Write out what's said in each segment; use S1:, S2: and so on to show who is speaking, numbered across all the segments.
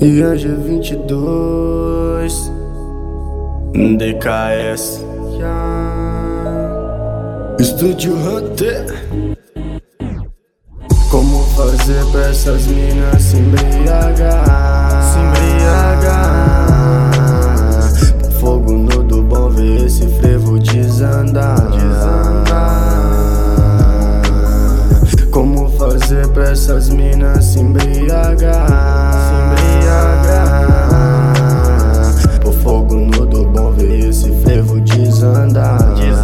S1: Yanja 22 DKS Estúdio Hunter. Como fazer pra essas minas se embriagar? Fogo no do bom, ver esse frevo desandar. Como fazer pra essas minas se embriagar? Pôr fogo no do bom, ver esse frevo desandar.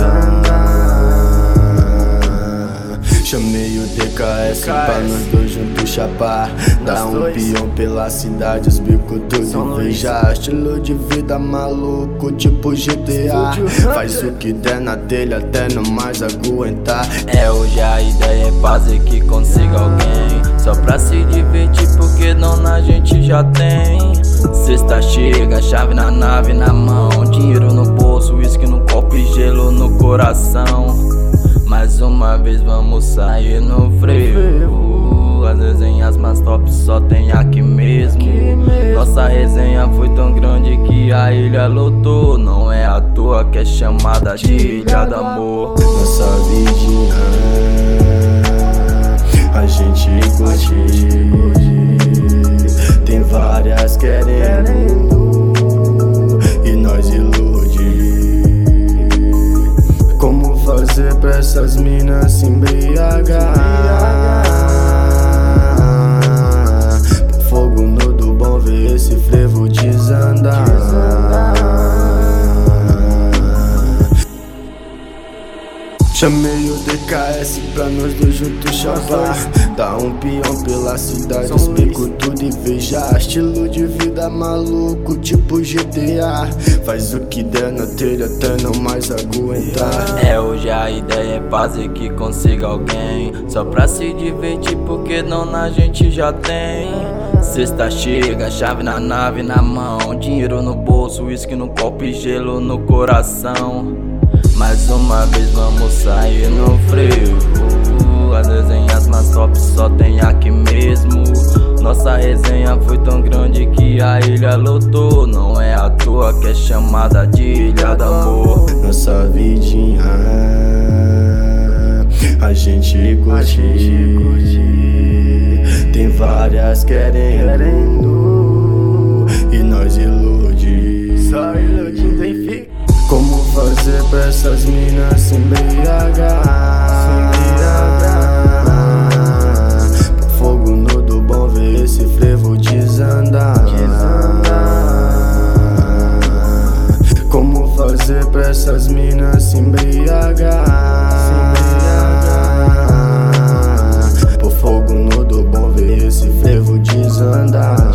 S1: Chamei o DKS pra nós dois juntos chapar. Dá um peão pela cidade, os bicos tudo invejar. Estilo de vida maluco, tipo GTA. Faz o que der na telha até não mais aguentar.
S2: Hoje a ideia é fazer que consiga alguém, só pra se divertir, porque dona a gente já tem. Sexta chega, chave na nave na mão, dinheiro no bolso, uísque no copo e gelo no coração. Mais uma vez vamos sair no frevo. As resenhas mais top só tem aqui mesmo. Nossa resenha foi tão grande que a ilha lotou. Não é à toa que é chamada de Ilha do Amor.
S1: Nossa vidinha a gente curte. Tem várias querendo e nós ilude. Como fazer pra essas minas se embriagar? Fogo no do bom, ver esse frevo desandar. Chamei o DKS pra nós dois juntos chapar. Dá um peão pela cidade, explico tudo e veja. Estilo de vida maluco, tipo GTA. Faz o que der na telha até não mais aguentar.
S2: Hoje a ideia é fazer que consiga alguém, só pra se divertir, porque dona a gente já tem. Sexta chega, chave na nave na mão, dinheiro no bolso, uísque no copo e gelo no coração. Mais uma vez vamos sair no frevo. As resenhas mais top só tem aqui mesmo. Nossa resenha foi tão grande que a ilha lotou. Não é à toa que é chamada de Ilha do Amor.
S1: Nossa vidinha a gente curte. Tem várias querendo e nós ilude. Só ilude, tem fica. Como fazer pra essas minas se embriagar? Fogo no do bom, ver esse frevo desandar. Como fazer pra essas minas se embriagar? Pôr fogo no do bom, ver esse frevo desandar.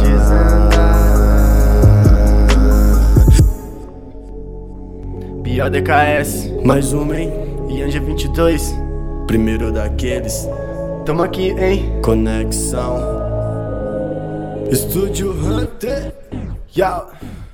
S1: Bia DKS, mais uma, hein? Yanja 22, primeiro daqueles. Tamo aqui, hein? Conexão Estúdio Hunter. Yo.